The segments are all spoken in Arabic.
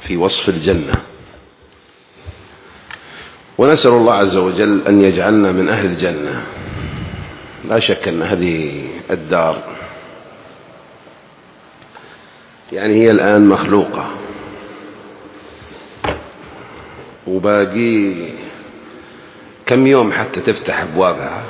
في وصف الجنة، ونسأل الله عز وجل أن يجعلنا من أهل الجنة. لا شك أن هذه الدار يعني هي الآن مخلوقة، وباقي كم يوم حتى تفتح أبوابها.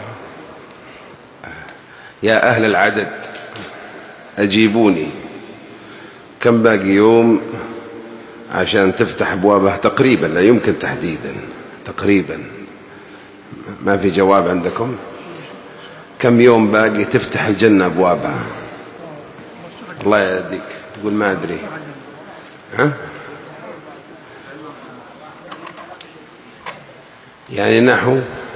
يا أهل العدد أجيبوني، كم باقي يوم عشان تفتح أبوابها؟ تقريبا، لا يمكن تحديدا، تقريبا. ما في جواب عندكم؟ كم يوم باقي تفتح الجنة أبوابها؟ الله يهديك، تقول ما أدري. ها؟ يعني نحو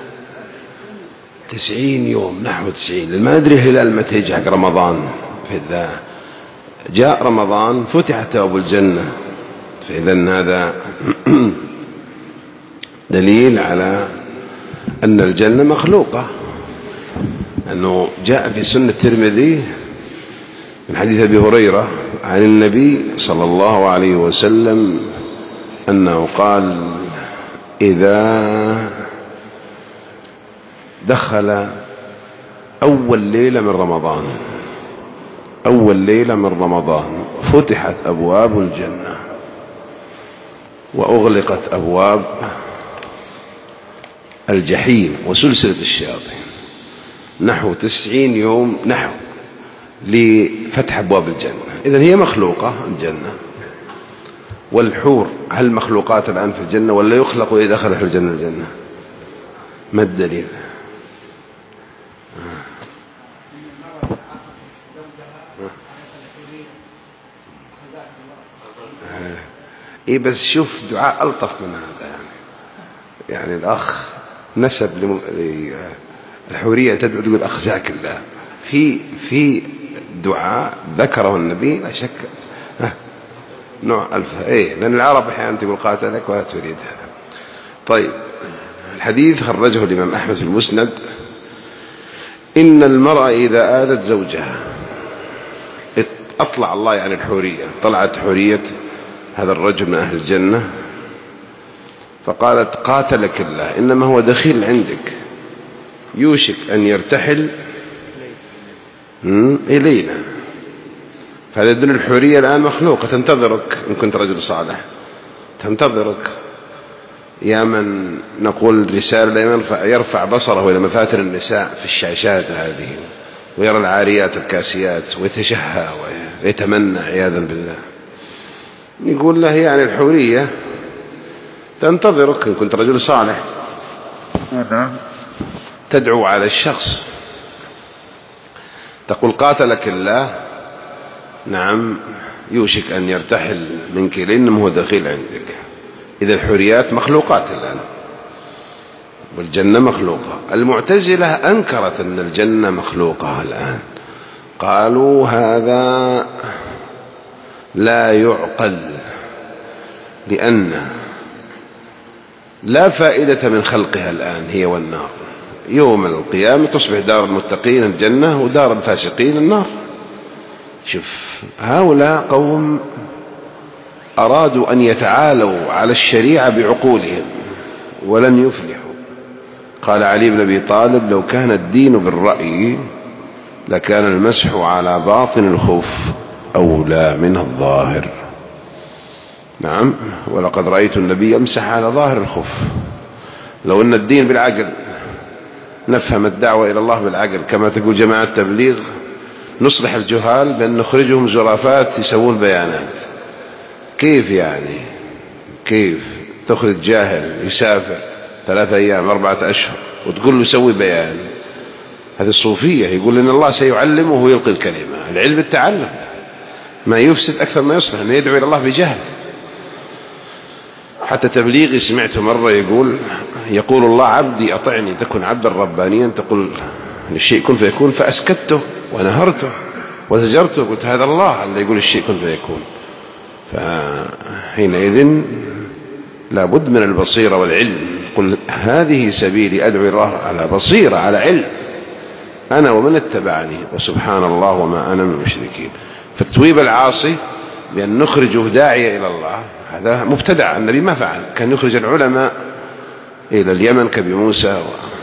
90 يوم، نحو 90. ما أدري هلال متى يجي حق رمضان، فإذا جاء رمضان فتحت أبواب الجنة، فإذا هذا دليل على أن الجنة مخلوقة، أنه جاء في سنة الترمذي من حديث أبي هريرة عن النبي صلى الله عليه وسلم أنه قال: إذا دخل أول ليلة من رمضان، أول ليلة من رمضان فتحت أبواب الجنة وأغلقت أبواب الجحيم وسلسلة الشياطين. نحو 90 يوم نحو لفتح أبواب الجنة. إذن هي مخلوقة الجنة. والحور هل مخلوقات الآن في الجنة ولا يخلق إذا دخل في الجنة؟ ما الدليل؟ إيه بس شوف دعاء ألطف من هذا. يعني الأخ نسب الحورية تدعو تقول أخزاك الله. في دعاء ذكره النبي لا شك نوع ألف. إيه لأن العرب أحيانا تقول قاتلك ولا تريد هذا. طيب، الحديث خرجه الإمام أحمد في المسند: إن المرأة إذا آذت زوجها، أطلع الله يعني الحورية، طلعت حورية هذا الرجل من أهل الجنة، فقالت: قاتلك الله، إنما هو دخيل عندك، يوشك أن يرتحل إلينا. فهذا يدل الحورية الآن مخلوقة، تنتظرك إن كنت رجل صالح، تنتظرك. يا من نقول رسالة لا يرفع بصره إلى مفاتن النساء في الشاشات هذه ويرى العاريات الكاسيات ويتشهى ويتمنى عياذا بالله، يقول له يعني الحورية تنتظرك إن كنت رجل صالح، تدعو على الشخص، تقول: قاتلك الله، نعم يوشك أن يرتحل منك لأنه هو دخيل عندك. إذا الحوريات مخلوقات الآن والجنة مخلوقة. المعتزلة أنكرت أن الجنة مخلوقة الآن، قالوا هذا لا يعقل، لأن لا فائدة من خلقها الآن هي والنار. يوم القيامة تصبح دار المتقين الجنة ودار الفاسقين النار. شوف، هؤلاء قوم أرادوا أن يتعالوا على الشريعة بعقولهم ولن يفلحوا. قال علي بن أبي طالب: لو كان الدين بالرأي لكان المسح على باطن الخف أولى من الظاهر. نعم، ولقد رأيت النبي يمسح على ظاهر الخف. لو أن الدين بالعقل، نفهم الدعوة إلى الله بالعقل كما تقول جماعة التبليغ، نصلح الجهال بأن نخرجهم زرافات يسوون بيانات. كيف يعني؟ كيف تخرج جاهل يسافر 3 أيام 4 أشهر وتقول له سوي بيان؟ هذه الصوفية. يقول إن الله سيعلمه ويلقي الكلمة. العلم التعلم، ما يفسد أكثر ما يصلح، أن يدعو إلى الله بجهل. حتى تبليغي سمعته مرة يقول الله: عبدي أطعني، تكن عبدا ربانيا، تقول للشيء كن فيكون، فأسكته ونهرته وزجرته، قلت هذا الله اللي يقول الشيء كن فيكون. فحينئذ لابد من البصيرة والعلم. قل هذه سبيلي أدعو الله على بصيرة، على علم، أنا ومن اتبعني، وسبحان الله وما أنا من المشركين. فتتويب العاصي بأن نخرجه داعية إلى الله، هذا مبتدع. النبي ما فعل، كان يخرج العلماء إلى اليمن كأبي موسى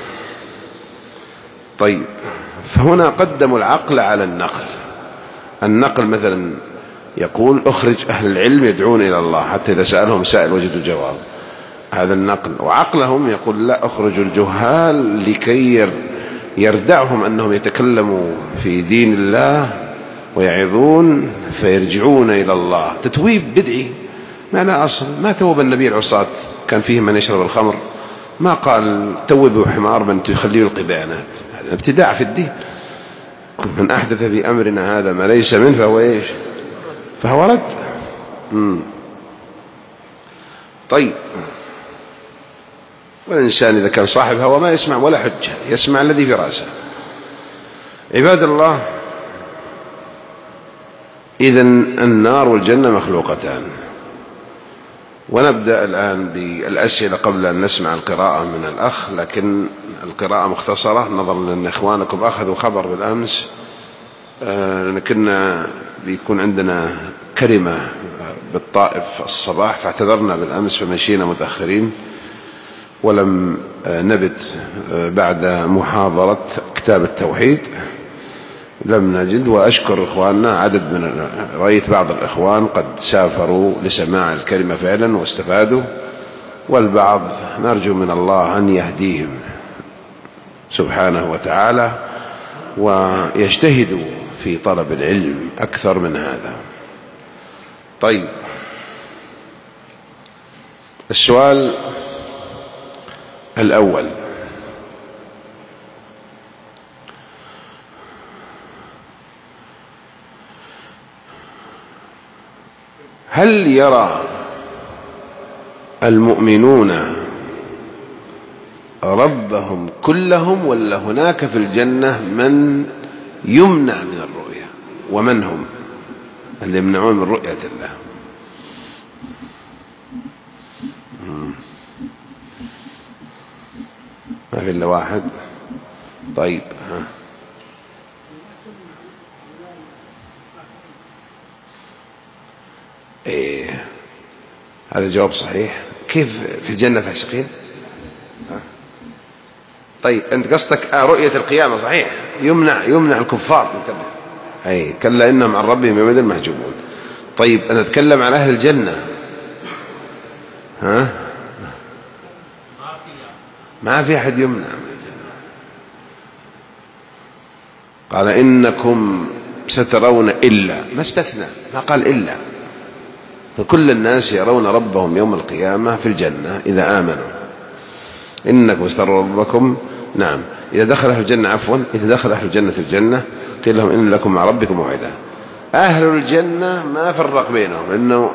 طيب، فهنا قدموا العقل على النقل. النقل مثلا يقول اخرج أهل العلم يدعون إلى الله حتى إذا سألهم سائل وجدوا جواب، هذا النقل. وعقلهم يقول لا، اخرجوا الجهال لكي يردعهم أنهم يتكلموا في دين الله ويعظون فيرجعون إلى الله. تتويب بدعي ما لا أصل. ما توب النبي العصاة، كان فيهم من يشرب الخمر، ما قال توبوا حمار من تخليه القبانات. هذا ابتداع في الدين. من أحدث في أمرنا هذا ما ليس منه فهو إيش؟ فهو رد. طيب، والإنسان إذا كان صاحب هوى ما يسمع ولا حجة، يسمع الذي في رأسه. عباد الله، إذن النار والجنة مخلوقتان. ونبدأ الآن بالأسئلة قبل أن نسمع القراءة من الأخ، لكن القراءة مختصرة نظرا لأن إخوانكم أخذوا خبر بالأمس، لكن بيكون عندنا كلمة بالطائف الصباح فاعتذرنا بالأمس فمشينا متأخرين ولم نبت بعد محاضرة كتاب التوحيد، لم نجد. وأشكر إخواننا، عدد من رأيت بعض الإخوان قد سافروا لسماع الكلمة فعلا واستفادوا، والبعض نرجو من الله أن يهديهم سبحانه وتعالى ويجتهدوا في طلب العلم أكثر من هذا. طيب، السؤال الأول: هل يرى المؤمنون ربهم كلهم، ولا هناك في الجنة من يمنع من الرؤية؟ ومن هم اللي يمنعون من رؤية الله؟ ما في إلا واحد. طيب، إيه، هذا جواب صحيح. كيف في الجنة فاسقين؟ طيب، أنت قصدك رؤية القيامة صحيح، يمنع الكفار، انتبه. أي كلا إنهم عن ربهم يومئذ محجوبون. طيب، أنا أتكلم عن أهل الجنة. ما في أحد يمنع من الجنة. قال إنكم سترون إلا، ما استثنى، ما قال إلا. فكل الناس يرون ربهم يوم القيامة في الجنة إذا آمنوا. إنكم سترون ربكم، نعم. إذا دخل أهل الجنة، عفوا، إذا دخل أهل الجنة في الجنة قيل لهم إن لكم مع ربكم موعدا. أهل الجنة ما فرق بينهم، لأنه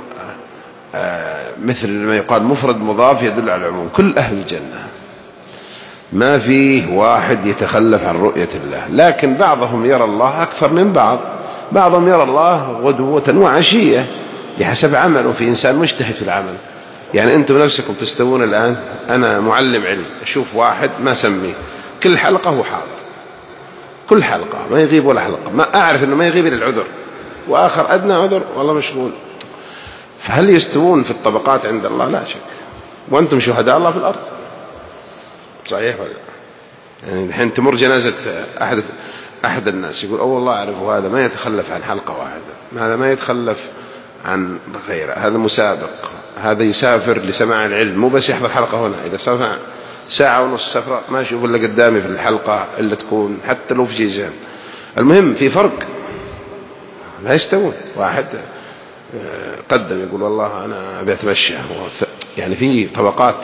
مثل ما يقال مفرد مضاف يدل على العموم. كل أهل الجنة ما فيه واحد يتخلف عن رؤية الله، لكن بعضهم يرى الله أكثر من بعض. بعضهم يرى الله غدوة وعشية بحسب عمله، في إنسان مجتهد في العمل. يعني أنتم نفسكم تستوون الآن، أنا معلم علم، أشوف واحد ما سميه كل حلقة هو حاضر، كل حلقة ما يغيب ولا حلقة، ما أعرف أنه ما يغيب إلى العذر، وآخر أدنى عذر والله مشغول. فهل يستوون في الطبقات عند الله؟ لا شك. وأنتم شهداء الله في الأرض، صحيح ولا؟ يعني الحين تمر جنازة أحد الناس يقول أو والله أعرف هذا ما يتخلف عن حلقة واحدة، هذا ما يتخلف عن غيره، هذا مسابق، هذا يسافر لسماع العلم، مو بس يحضر حلقة هنا، إذا سافر ساعة ونص سفرة ما أشوف إلا قدامي في الحلقة إلا تكون حتى لو في جيزان. المهم في فرق، لا يستوون. واحد قدم يقول والله أنا أبي أتمشى، يعني في طبقات.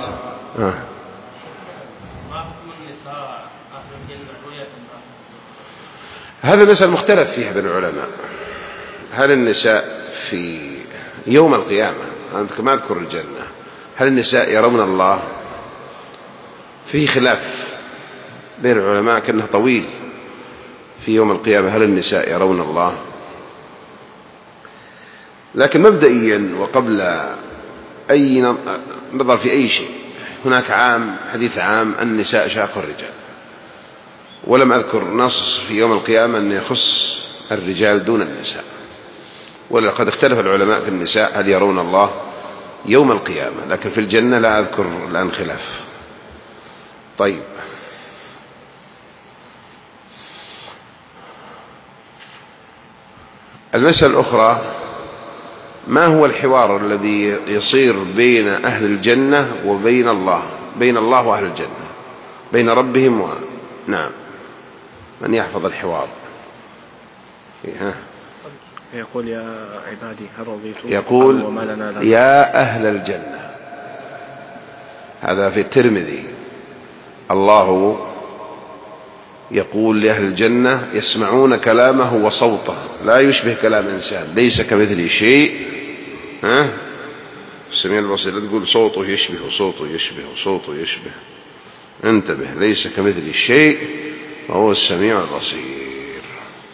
هذا مسألة مختلف فيها بين العلماء. هل النساء في يوم القيامة، أنا ما أذكر الجنة، هل النساء يرون الله؟ فيه خلاف بين العلماء كأنه طويل في يوم القيامة، هل النساء يرون الله؟ لكن مبدئيا وقبل أي نظر في أي شيء، هناك حديث عام النساء شاق الرجال، ولم أذكر نص في يوم القيامة أن يخص الرجال دون النساء. ولقد اختلف العلماء في النساء هل يرون الله يوم القيامة، لكن في الجنة لا أذكر الآن خلاف. طيب، المسألة الأخرى: ما هو الحوار الذي يصير بين أهل الجنة وبين الله، بين الله وأهل الجنة، بين ربهم نعم، من يحفظ الحوار؟ يقول: يا عبادي هل رضيتم؟ يقول: يا أهل الجنة. هذا في الترمذي. الله يقول لأهل الجنة: يسمعون كلامه وصوته لا يشبه كلام إنسان، ليس كمثله شيء. السميع البصير. لا تقول صوته يشبه وصوته يشبه وصوته يشبه، انتبه، ليس كمثله شيء وهو السميع البصير.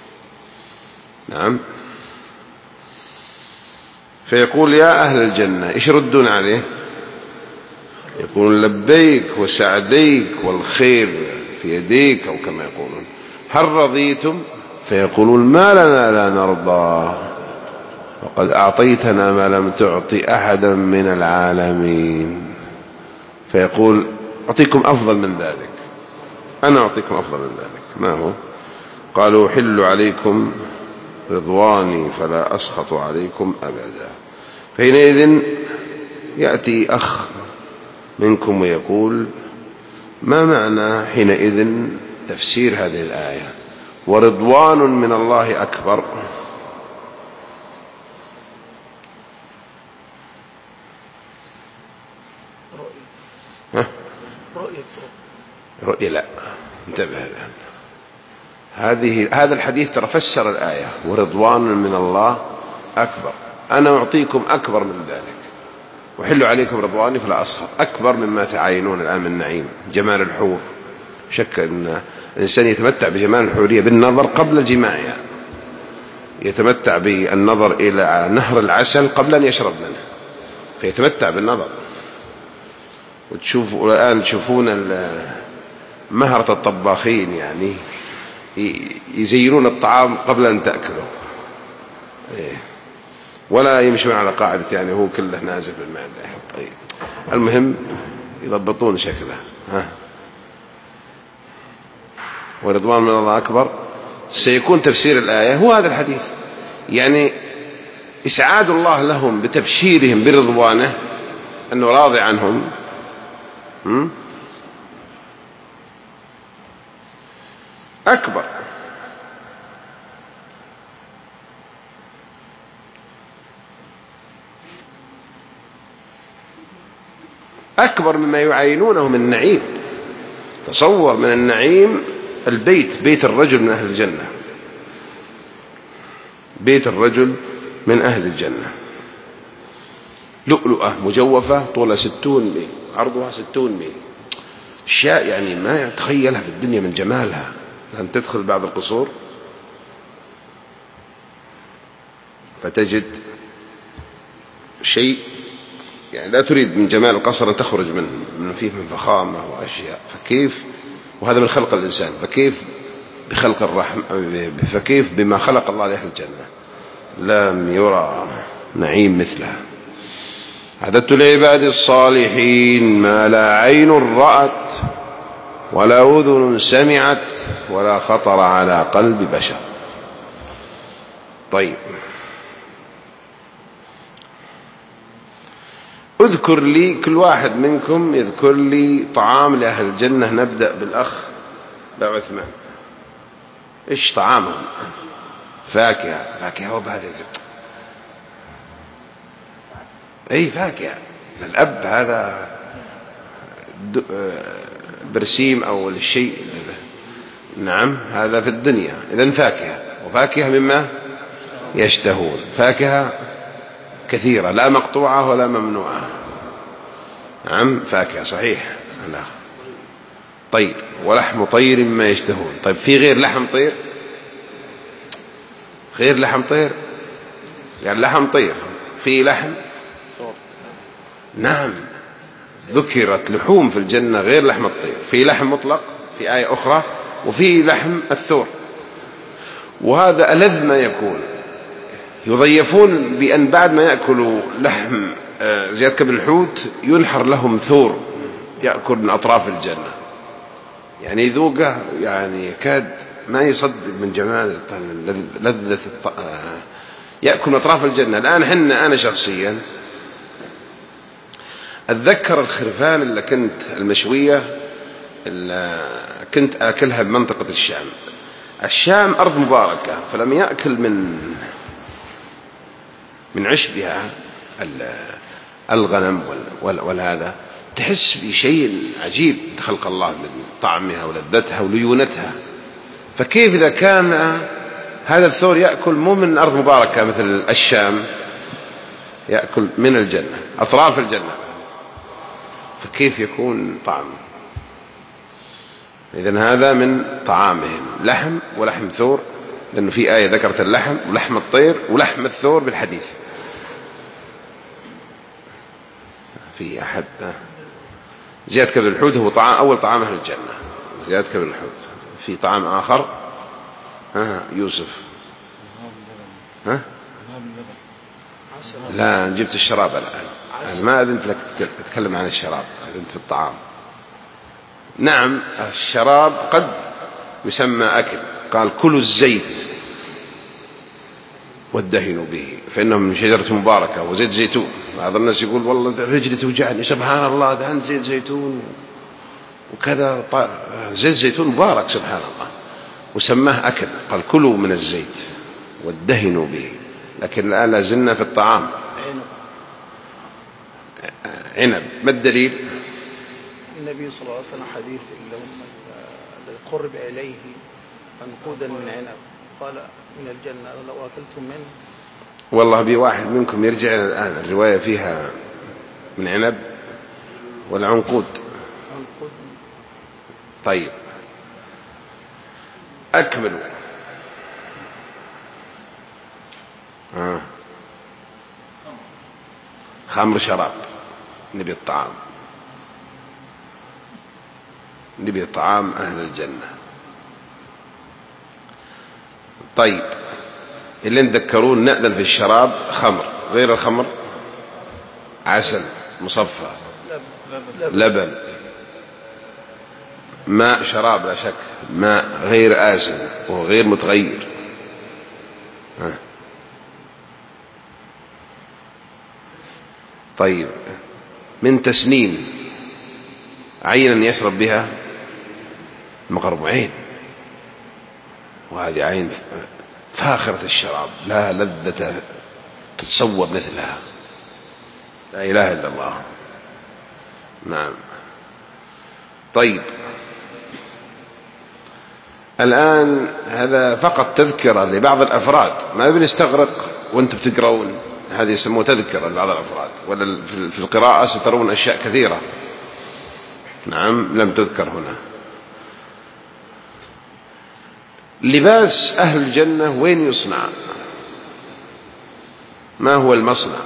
نعم. فيقول: يا أهل الجنة، إيش يردون عليه؟ يقولون: لبيك وسعديك والخير في يديك، أو كما يقولون: هل رضيتم؟ فيقولون: ما لنا لا نرضى، وقد أعطيتنا ما لم تعطي أحدا من العالمين. فيقول: أعطيكم أفضل من ذلك، أنا أعطيكم أفضل من ذلك. ما هو؟ قالوا: حل عليكم رضواني فلا أسخط عليكم أبدا. حينئذ يأتي أخ منكم ويقول: ما معنى حينئذ تفسير هذه الآية ورضوان من الله أكبر؟ رؤية. لا، انتبه الآن. هذا الحديث ترى فسر الآية ورضوان من الله أكبر. أنا أعطيكم أكبر من ذلك، وحل عليكم رضواني فلا أسخط، أكبر مما تعاينون الآن من نعيم جمال الحور. شك أن الإنسان يتمتع بجمال الحورية بالنظر قبل جماعها، يتمتع بالنظر إلى نهر العسل قبل أن يشرب منه، فيتمتع بالنظر. وتشوفوا الآن تشوفون مهرة الطباخين، يعني يزينون الطعام قبل أن تأكله، ولا يمشون على قاعدة يعني هو كله نازل بالمعدة. طيب، المهم يضبطون شكله. ورضوان من الله أكبر سيكون تفسير الآية هو هذا الحديث، يعني إسعاد الله لهم بتبشيرهم برضوانه أنه راضي عنهم. أكبر. أكبر مما يعينونه من النعيم. تصور من النعيم البيت، بيت الرجل من أهل الجنة، بيت الرجل من أهل الجنة، لؤلؤة مجوفة طولها 60 ميل، عرضها 60 ميل. أشياء يعني ما يتخيلها في الدنيا من جمالها. لأن تدخل بعض القصور فتجد شيء يعني لا تريد من جمال القصر أن تخرج من فيه من فخامة وأشياء. فكيف، وهذا من خلق الإنسان، فكيف بخلق الرحم، فكيف بما خلق الله لأهل الجنة. لم يرى نعيم مثله. أعددت لعبادي الصالحين ما لا عين رأت ولا أذن سمعت ولا خطر على قلب بشر. طيب، اذكر لي، كل واحد منكم يذكر لي طعام لأهل الجنة. نبدأ بالأخ عثمان. إيش طعامهم؟ فاكهة وبهذا. أي فاكهة. الأب هذا برسيم أو الشيء. نعم، هذا في الدنيا. إذن فاكهة، وفاكهة مما يشتهون. فاكهة كثيرة لا مقطوعة ولا ممنوعة. نعم، فاكهة صحيح. لا. طيب، ولحم طير مما يشتهون. طيب، في غير لحم طير؟ غير لحم طير يعني لحم طير، في لحم. نعم، ذكرت لحوم في الجنة غير لحم الطير. في لحم مطلق في آية أخرى، وفي لحم الثور، وهذا ألذ ما يكون. يضيفون بأن بعد ما يأكلوا لحم زيادة كبد الحوت ينحر لهم ثور يأكل من أطراف الجنة، يعني يذوقه يعني يكاد ما يصدق من جمال لذة يأكل من أطراف الجنة. الآن أنا شخصيا أتذكر الخرفان اللي كنت المشوية اللي كنت أكلها بمنطقة الشام أرض مباركة، فلم يأكل من عشبها الغنم والهذا تحس بشيء عجيب خلق الله من طعمها ولذتها وليونتها. فكيف إذا كان هذا الثور يأكل مو من أرض مباركة مثل الشام، يأكل من الجنة أطراف الجنة، فكيف يكون طعمه؟ إذن هذا من طعامهم لحم ولحم ثور، لأنه في آية ذكرت اللحم ولحم الطير ولحم الثور بالحديث. في أحد زيادة كبد الحوت هو أول طعام أهل الجنة، زيادة كبد الحوت. في طعام آخر يوسف لا جبت الشراب الآن، أنا ما أذنت لك تتكلم عن الشراب، أذنت في الطعام. نعم الشراب قد يسمى أكل، قال كلوا الزيت وادهنوا به فإنه من شجرة مباركة وزيت زيتون. بعض الناس يقول والله رجلي توجعني، سبحان الله دهنت زيت زيتون وكذا، زيت زيتون مبارك سبحان الله، وسماه أكل. قال كلوا من الزيت وادهنوا به. لكن الآن لازلنا في الطعام. عنب، ما الدليل؟ النبي صلى الله عليه وسلم حديث الذي قرب إليه منقودا من عنب قال من الجنة لو أكلتم منه. والله بواحد منكم يرجع الآن الرواية فيها من عنب ولا عنقود؟ طيب أكملوا. خمر شراب، نبي الطعام، نبي طعام أهل الجنة. طيب اللي نذكرون نأذن في الشراب خمر، غير الخمر عسل مصفى، لبن، ماء شراب لا شك، ماء غير آسن وغير متغير. طيب من تسنيم عينا يشرب بها مغرب عين، وهذه عين فاخرة الشراب لا لذة تتصور مثلها، لا إله إلا الله. نعم. طيب الآن هذا فقط تذكرة لبعض الأفراد، ما بنستغرق وانتم بتقرؤون، هذه يسموه تذكرة لبعض الأفراد، ولا في القراءة سترون أشياء كثيرة نعم لم تذكر هنا. لباس أهل الجنة وين يصنع؟ ما هو المصنع؟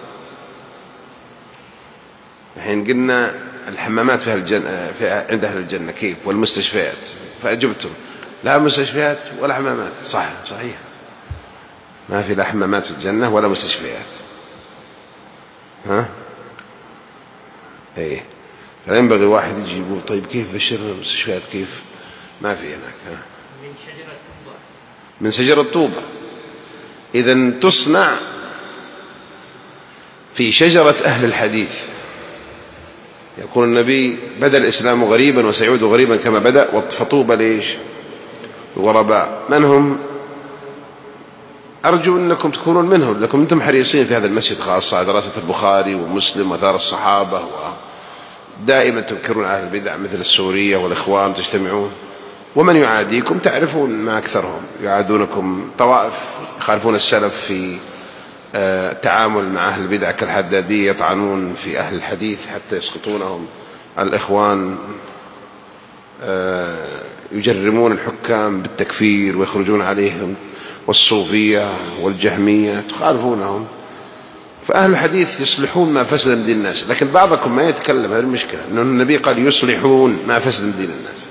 الحين قلنا الحمامات في الجنة عند أهل الجنة كيف، والمستشفيات، فأجبتم لا مستشفيات ولا حمامات. صحيح ما في لا حمامات في الجنة ولا مستشفيات. ايه فينبغي واحد يجي يقول طيب كيف بشر المستشفيات كيف؟ ما في هناك. من شجرة طوبة. إذن تصنع في شجرة أهل الحديث. يقول النبي بدأ الإسلام غريبا وسيعود غريبا كما بدأ، فطوبى ليش الغرباء. من هم؟ أرجو أنكم تكونون منهم، لكم أنتم حريصين في هذا المسجد خاصة على دراسة البخاري ومسلم وثار الصحابة، ودائما تذكرون أهل البدع مثل السورية والإخوان تجتمعون، ومن يعاديكم تعرفون ما أكثرهم، يعادونكم طوائف يخالفون السلف في التعامل مع أهل البدع كالحدادية، يطعنون في أهل الحديث حتى يسقطونهم. الإخوان يجرمون الحكام بالتكفير ويخرجون عليهم، والصوفية والجهمية تخالفونهم. فأهل الحديث يصلحون ما فسد من دين الناس، لكن بعضكم ما يتكلم. هذه المشكلة، أن النبي قال يصلحون ما فسد من دين الناس،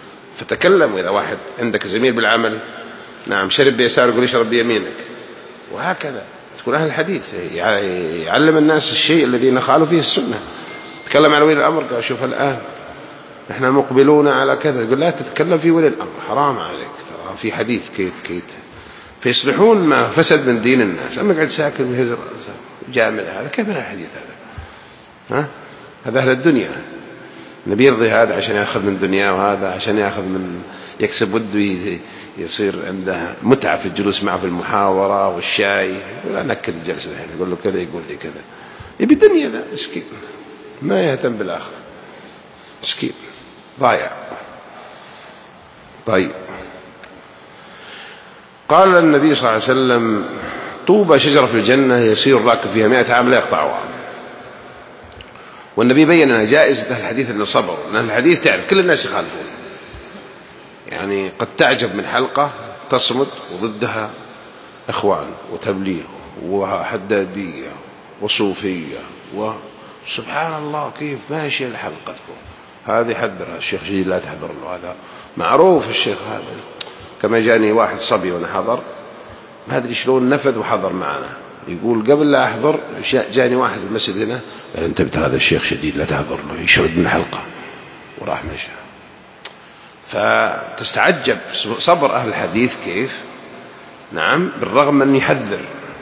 فتكلموا. إذا واحد عندك زميل بالعمل نعم شرب بيسار يقول يشرب بيمينك، وهكذا تكون أهل الحديث يعلم الناس الشيء الذي نخالوا فيه السنة. تكلم عن ولي الأمر قال شوف الآن نحن مقبلون على كذا، يقول لا تتكلم في ولي الأمر، حرام عليك، ترى في حديث كيت فيصلحون ما فسد من دين الناس. أما قاعد ساكن ويهزر جامل، هذا كيف من الحديث هذا؟ هذا أهل الدنيا، نبي يرضي هذا عشان يأخذ من دنياه، وهذا عشان يأخذ من يكسب وده يصير عنده متعة في الجلوس معه في المحاورة والشاي. لا نكد الجلسة الحين، يقول له كذا يقول لي كذا، يبي الدنيا ذا مسكين ما يهتم بالآخر، مسكين ضايع. طيب قال النبي صلى الله عليه وسلم طوبى شجرة في الجنة يسير الراكب فيها 100 عام لا يقطعها. والنبي بين أنها جائزة أهل الحديث أن صبروا، أن أهل الحديث تعرف كل الناس يخالفون، يعني قد تعجب من حلقة تصمد وضدها إخوان وتبليغ وحدادية وصوفية، وسبحان الله كيف ماشي الحلقة تكون. هذه حذرها الشيخ جديد لا تحضر له، هذا معروف الشيخ هذا. كما جاني واحد صبي وانا حضر ما أدري شلون نفذ وحضر معنا، يقول قبل لا أحضر جاني واحد في المسجد هنا قال انتبه هذا الشيخ شديد لا تحضر له، يشرد من الحلقة، وراح مشى. فتستعجب صبر أهل الحديث كيف، نعم، بالرغم من يحذر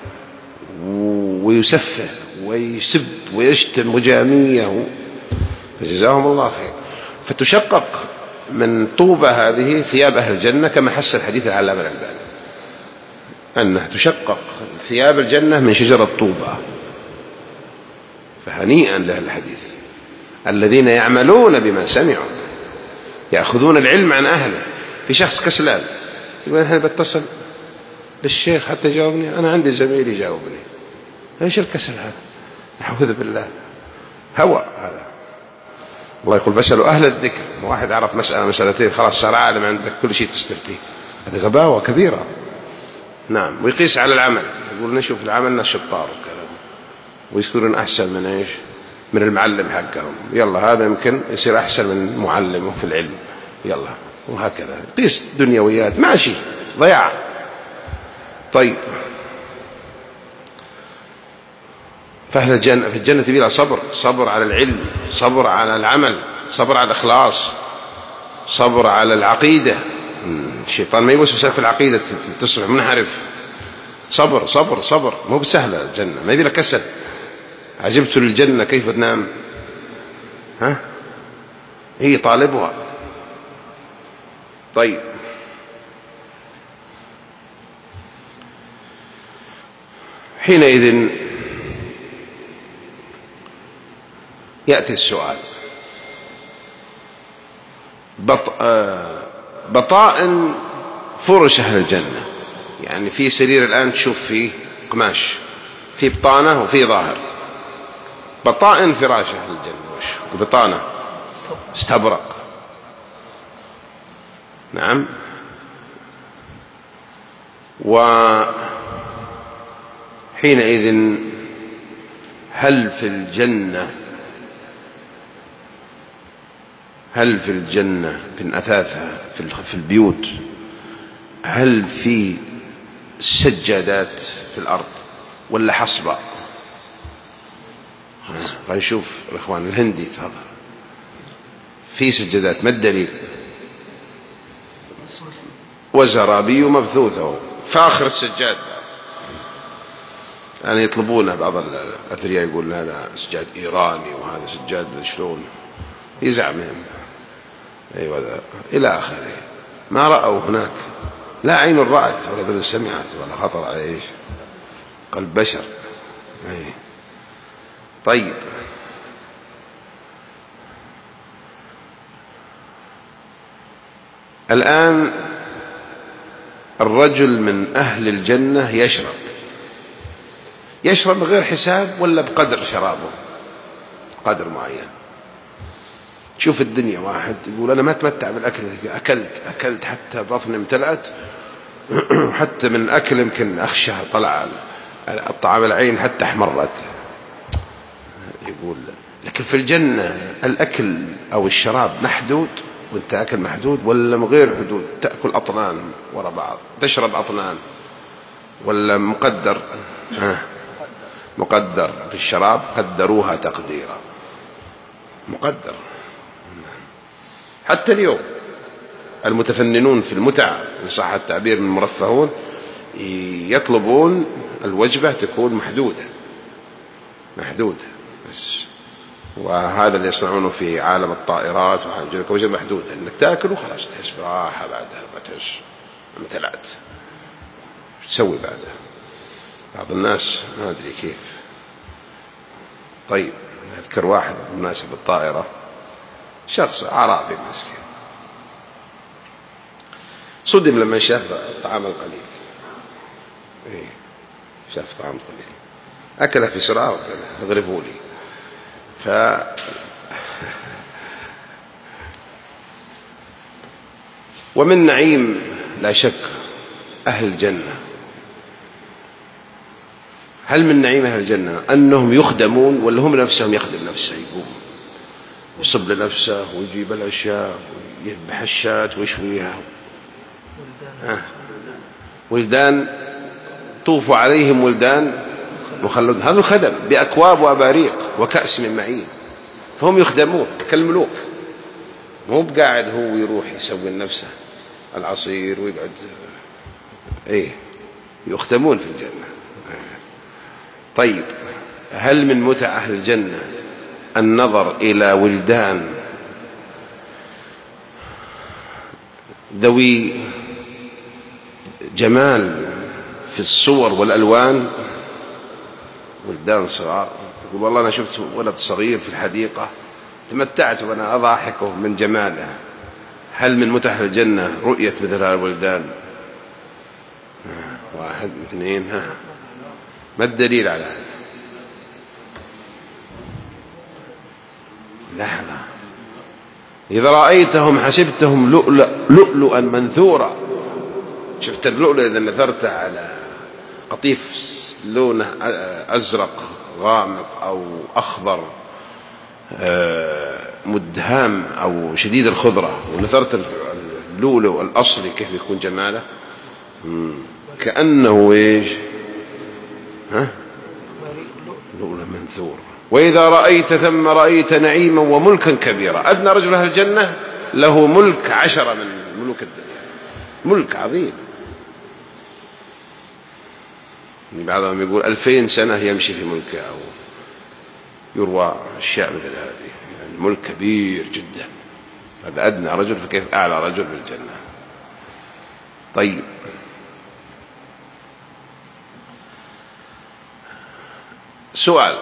ويسفه ويسب ويشتم وجامية، فجزاهم الله خير. فتشقق من طوبى هذه ثياب أهل الجنة كما حس الحديث العلامة الألباني أنها تشقق ثياب الجنة من شجرة طوبى. فهنيئا لأهل الحديث الذين يعملون بما سمعوا، يأخذون العلم عن أهله. في شخص كسلان يقول أنا بتصل بالشيخ حتى يجاوبني، أنا عندي زميل يجاوبني. إيش الكسل هذا؟ أعوذ بالله، هوى هذا. الله يقول فاسألوا أهل الذكر. واحد عرف مسألة مسألتين خلاص صار عالم، عندك كل شيء تستفتيه، هذه غباوة كبيرة. نعم. ويقيس على العمل، يقول نشوف العمل ناس شطار وكلام، ويذكرون أحسن من إيش، من المعلم حقهم، يلا هذا يمكن يصير أحسن من معلمه في العلم، يلا، وهكذا قيس دنيويات ماشي، ضياع. طيب فأهل الجنة في الجنة بلا صبر، صبر على العلم، صبر على العمل، صبر على الإخلاص، صبر على العقيدة. الشيطان ما يوسوس في العقيدة تصبح منحرف. صبر صبر صبر، مو بسهلة الجنة، ما يبي لك كسل. عجبت للجنة كيف تنام، هي طالبها. طيب حينئذ يأتي السؤال، بطائن فرش أهل الجنة، يعني في سرير الآن تشوف فيه قماش، في بطانة وفي ظاهر. بطائن فراش أهل الجنة وبطانة استبرق، نعم. وحينئذ هل في الجنة في أثاثها في البيوت هل في سجادات في الأرض ولا حصبة؟ فنشوف الإخوان الهندي تفضل، في سجادات، ما الدليل؟ وزرابي مبثوثة فاخر السجاد، يعني يطلبونه بعض الأثرياء يقول هذا سجاد إيراني وهذا سجاد شلون، يزعمهم أيوة إلى آخره. ما رأوا هناك، لا عين رأت ولا ذل سمعت ولا خطر على إيش قلب بشر. طيب الآن الرجل من أهل الجنة يشرب بغير حساب ولا بقدر شرابه، قدر معين. تشوف الدنيا واحد يقول أنا ما أتمتع بالأكل، أكلت حتى بطني امتلأت، حتى من أكل يمكن أخشى طلع الطعام العين حتى احمرت، يقول. لكن في الجنة الأكل أو الشراب محدود، وانت أكل محدود ولا من غير حدود، تأكل أطنان وراء بعض، تشرب أطنان، ولا مقدر؟ مقدر في الشراب، قدروها تقديرا، مقدر. حتى اليوم المتفننون في المتع إن صح التعبير من المرفهون يطلبون الوجبة تكون محدودة بس. وهذا اللي يصنعونه في عالم الطائرات، وحاجة وجبة محدودة انك تاكل وخلاص تحس براحة بعدها، بتحس امتلأت. تسوي بعدها؟ بعض الناس ما ادري كيف. طيب اذكر واحد مناسب الطائرة، شخص اعرابي مسكين صدم لما شاف الطعام القليل. شاف طعام قليل اكله في سرعة وكذا، اضربوا لي. ومن نعيم لا شك أهل الجنة. هل من نعيم أهل الجنة أنهم يخدمون، ولا هم نفسهم يخدم نفسه؟ يقوم يصب لنفسه ويجيب الأشياء ويذبح الشاة ويشويها. ولدان طوفوا عليهم ولدان مخلد، هذا الخدم بأكواب وأباريق وكأس من معين، فهم يخدمون كالملوك. مو بقاعد هو يروح يسوي لنفسه العصير ويقعد. يخدمون في الجنة. طيب هل من متع أهل الجنة النظر إلى ولدان ذوي جمال في الصور والألوان؟ ولدان صغار يقول والله أنا شفت ولد صغير في الحديقة تمتعت وأنا أضاحكه من جماله. هل من متع الجنة رؤية مثل هذه الولدان؟ واحد اثنين. ما الدليل على هذا؟ لحظة. إذا رأيتهم حسبتهم لؤلؤا منثورا. شفت اللؤلؤ إذا نثرت على قطيف لونه أزرق غامق أو أخضر مدهام أو شديد الخضرة، ونثرت اللؤلؤ الأصلي كيف يكون جماله؟ كأنه لؤلؤ منثور. وإذا رأيت ثم رأيت نعيما وملكا كبيرا. أدنى رجل أهل الجنة له ملك 10 من ملوك الدنيا، ملك عظيم. بعضهم يقول 2000 سنة يمشي في ملكه، أو يروى أشياء مثل هذه. يعني ملك كبير جدا. هذا أدنى رجل، فكيف أعلى رجل بالجنة؟ طيب سؤال.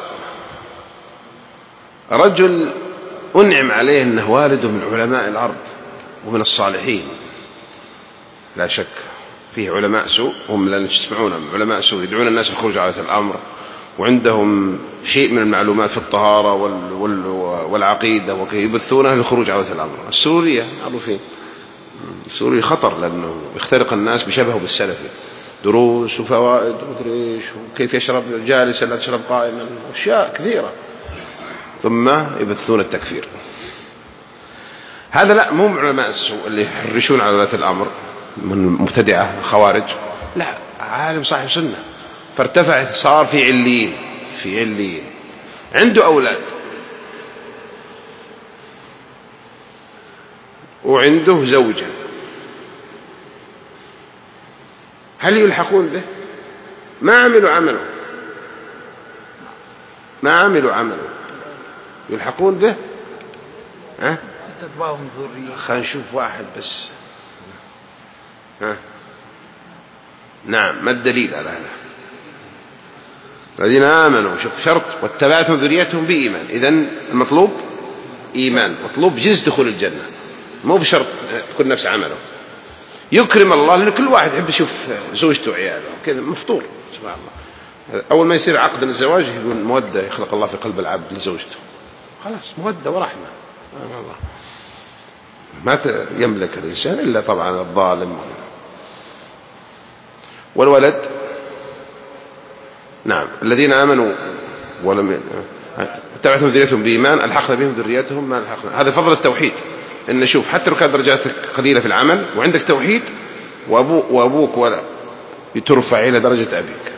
رجل أنعم عليه أنه والده من علماء الأرض ومن الصالحين، لا شك فيه علماء سوء، هم لا تسمعونهم علماء سوء يدعون الناس للخروج على الأمر، وعندهم شيء من المعلومات في الطهارة والعقيدة وكيف يبثونها للخروج على الأمر. السورية معروفين، السوري خطر لأنه يخترق الناس بشبهه بالسلفي، دروس وفوائد ومدري ايش، وكيف يشرب جالسا لا تشرب قائما، أشياء كثيرة، ثم يبثون التكفير. هذا لا، مو علماء السوء اللي يحرشون على ولاة الأمر من مبتدعة خوارج، لا، عالم صاحب سنة فارتفع صار في عليين عنده أولاد وعنده زوجة. هل يلحقون به؟ ما عملوا عمله يلحقون به؟ تتبعهم ذرية. خلينا نشوف واحد بس. نعم، ما الدليل على هذا؟ الذين آمنوا، شوف شرط، واتبعتهم ذريتهم بإيمان. إذن المطلوب إيمان، مطلوب جزء دخول الجنة، مو بشرط تكون نفس عمله. يكرم الله، لأن كل واحد يحب يشوف زوجته وعياله كذا مفطور سبحان الله. أول ما يصير عقد الزواج يقول مودة يخلق الله في قلب العبد لزوجته، خلاص مودة ورحمة. الله ما يملك الإنسان إلا طبعا الظالم والولد. نعم، الذين آمنوا ولم تبعتهم ذريتهم بإيمان ألحقنا بهم ذريتهم ما ألحقنا. هذا فضل التوحيد، إن شوف حتى لو كانت درجاتك قليلة في العمل وعندك توحيد، وأبوك ولا ترفع إلى درجة أبيك.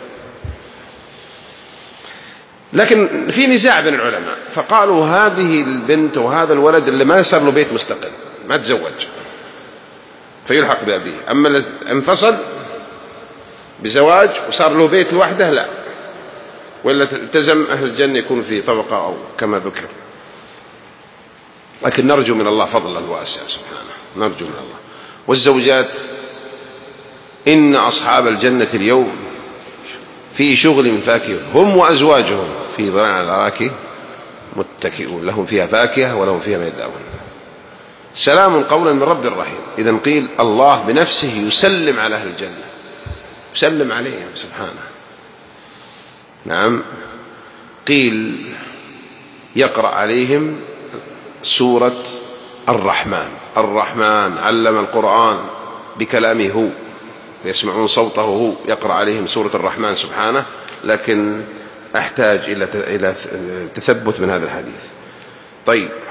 لكن في نزاع بين العلماء، فقالوا هذه البنت وهذا الولد اللي ما صار له بيت مستقل ما تزوج فيلحق بأبيه، أما اللي انفصل بزواج وصار له بيت لوحده لا، ولا التزم أهل الجنة يكون في طبقة أو كما ذكر. لكن نرجو من الله فضل الواسع سبحانه، نرجو من الله. والزوجات إن أصحاب الجنة اليوم في شغل فاكهون هم وأزواجهم في ظلال على الأرائك متكئون لهم فيها فاكهة ولهم فيها ما يدعون سلام قولا من رب رحيم. إذن قيل الله بنفسه يسلم على أهل الجنة، يسلم عليهم سبحانه. نعم، قيل يقرأ عليهم سورة الرحمن. الرحمن علم القرآن بكلامه هو، يسمعون صوته هو، يقرأ عليهم سورة الرحمن سبحانه. لكن أحتاج إلى تثبت من هذا الحديث. طيب،